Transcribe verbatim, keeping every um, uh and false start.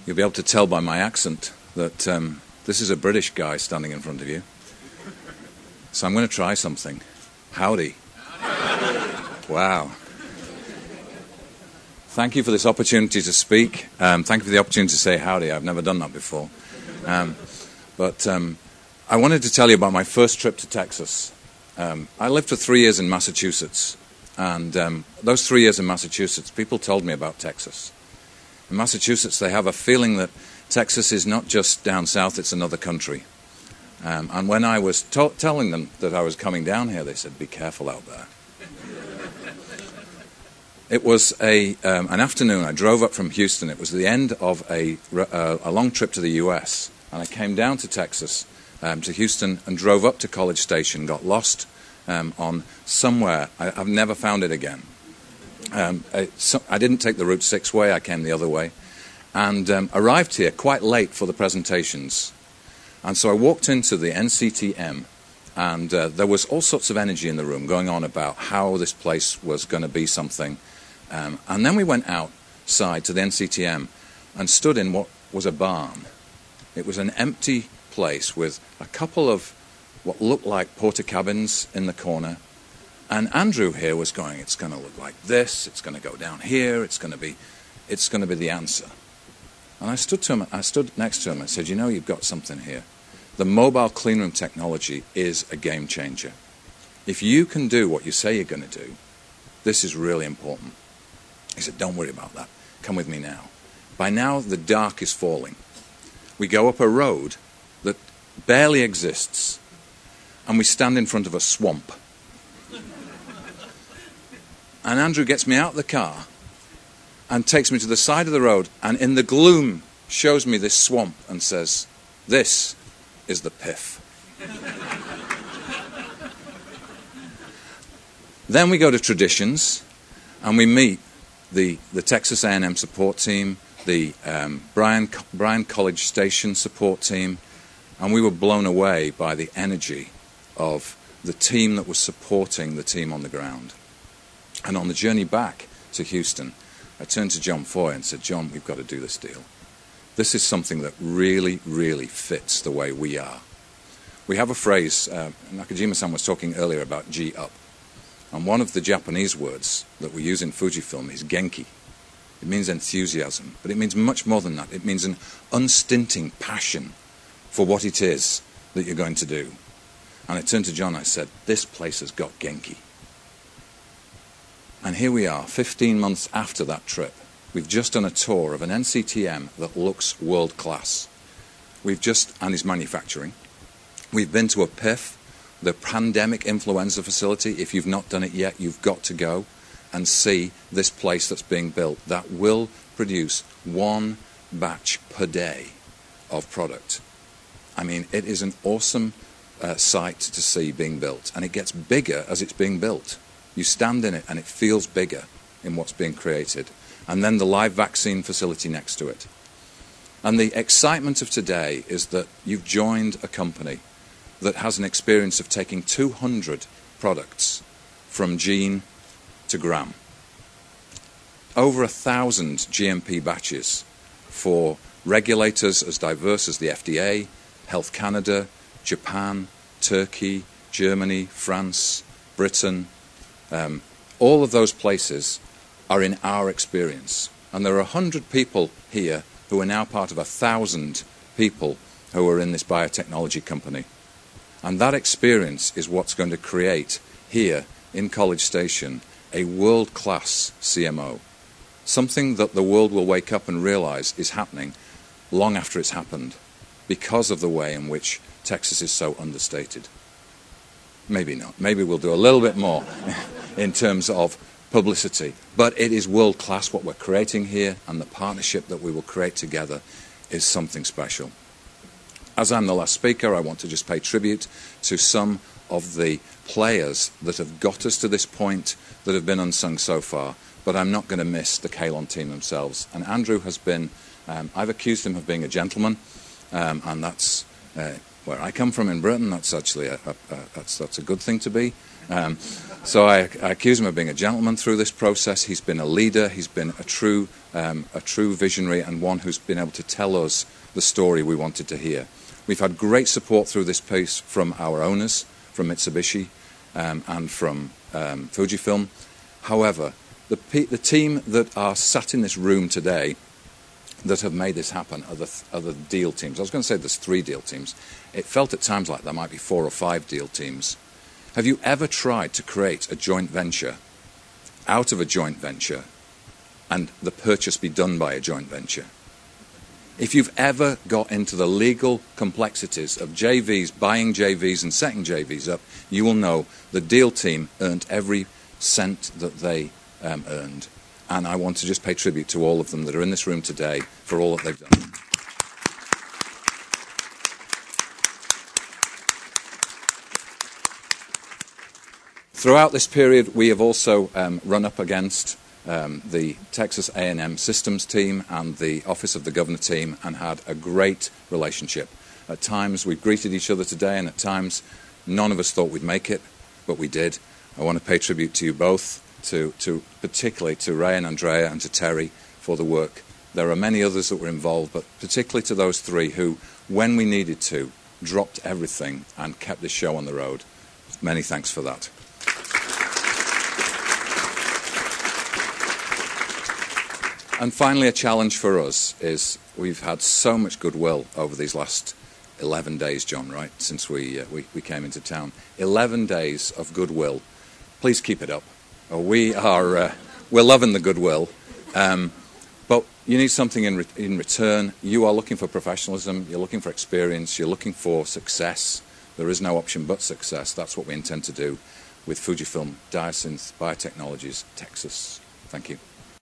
You'll be able to tell by my accent that um, this is a British guy standing in front of you. So I'm going to try something. Howdy. Wow. Thank you for this opportunity to speak. Um, thank you for the opportunity to say howdy. I've never done that before. Um, but um, I wanted to tell you about my first trip to Texas. Um, I lived for three years in Massachusetts. And um, those three years in Massachusetts, people told me about Texas. In Massachusetts, they have a feeling that Texas is not just down south, it's another country. Um, and when I was to- telling them that I was coming down here, they said, be careful out there. It was a, um, an afternoon. I drove up from Houston. It was the end of a, uh, a long trip to the U S. And I came down to Texas, um, to Houston, and drove up to College Station, got lost um, on somewhere. I, I've never found it again. Um, I, so, I didn't take the Route six way, I came the other way, and um, arrived here quite late for the presentations. And so I walked into the N C T M, and uh, there was all sorts of energy in the room going on about how this place was going to be something. Um, and then we went outside to the N C T M and stood in what was a barn. It was an empty place with a couple of what looked like porta cabins in the corner. And Andrew here was going, it's going to look like this, it's going to go down here, it's going to be, it's going to be the answer. And I stood to him, I stood next to him and said, you know, you've got something here. The mobile cleanroom technology is a game changer. If you can do what you say you're going to do, this is really important. He said, don't worry about that. Come with me now. By now, the dark is falling. We go up a road that barely exists, and we stand in front of a swamp. And Andrew gets me out of the car and takes me to the side of the road, and in the gloom shows me this swamp and says, this is the P I F. Then we go to Traditions, and we meet the, the Texas A and M support team, the um, Bryan, Bryan College Station support team, and we were blown away by the energy of the team that was supporting the team on the ground. And on the journey back to Houston, I turned to John Foy and said, John, we've got to do this deal. This is something that really, really fits the way we are. We have a phrase, uh, Nakajima-san was talking earlier about G-up. And one of the Japanese words that we use in Fujifilm is genki. It means enthusiasm, but it means much more than that. It means an unstinting passion for what it is that you're going to do. And I turned to John and I said, this place has got genki. And here we are, fifteen months after that trip. We've just done a tour of an N C T M that looks world-class. We've just, and is manufacturing. We've been to a P I F, the pandemic influenza facility. If you've not done it yet, you've got to go and see this place that's being built that will produce one batch per day of product. I mean, it is an awesome uh, site to see being built, and it gets bigger as it's being built. You stand in it and it feels bigger in what's being created. And then the live vaccine facility next to it. And the excitement of today is that you've joined a company that has an experience of taking two hundred products from gene to gram. Over a thousand G M P batches for regulators as diverse as the F D A, Health Canada, Japan, Turkey, Germany, France, Britain. Um, all of those places are in our experience. And there are one hundred people here who are now part of one thousand people who are in this biotechnology company. And that experience is what's going to create here in College Station a world-class C M O. Something that the world will wake up and realize is happening long after it's happened because of the way in which Texas is so understated. Maybe not. Maybe we'll do a little bit more in terms of publicity. But it is world-class what we're creating here, and the partnership that we will create together is something special. As I'm the last speaker, I want to just pay tribute to some of the players that have got us to this point that have been unsung so far. But I'm not going to miss the Kalon team themselves. And Andrew has been, um, I've accused him of being a gentleman, um, and that's uh, where I come from in Britain, that's actually a, a, a, that's, that's a good thing to be. Um, so I, I accuse him of being a gentleman through this process. He's been a leader. He's been a true, um, a true visionary and one who's been able to tell us the story we wanted to hear. We've had great support through this piece from our owners, from Mitsubishi um, and from um, Fujifilm. However, the, pe the team that are sat in this room today that have made this happen are the, th are the deal teams. I was going to say there's three deal teams. It felt at times like there might be four or five deal teams. Have you ever tried to create a joint venture out of a joint venture and the purchase be done by a joint venture? If you've ever got into the legal complexities of J Vs, buying J Vs and setting J Vs up, you will know the deal team earned every cent that they um, earned. And I want to just pay tribute to all of them that are in this room today for all that they've done. Throughout this period, we have also um, run up against um, the Texas A and M Systems team and the Office of the Governor team and had a great relationship. At times, we've greeted each other today, and at times, none of us thought we'd make it, but we did. I want to pay tribute to you both, to, to particularly to Ray and Andrea and to Terry for the work. There are many others that were involved, but particularly to those three who, when we needed to, dropped everything and kept this show on the road. Many thanks for that. And finally, a challenge for us is we've had so much goodwill over these last eleven days, John, right, since we, uh, we, we came into town. eleven days of goodwill. Please keep it up. We are, uh, we're loving the goodwill, um, but you need something in, re in return. You are looking for professionalism, you're looking for experience, you're looking for success. There is no option but success. That's what we intend to do with Fujifilm Diosynth Biotechnologies, Texas. Thank you.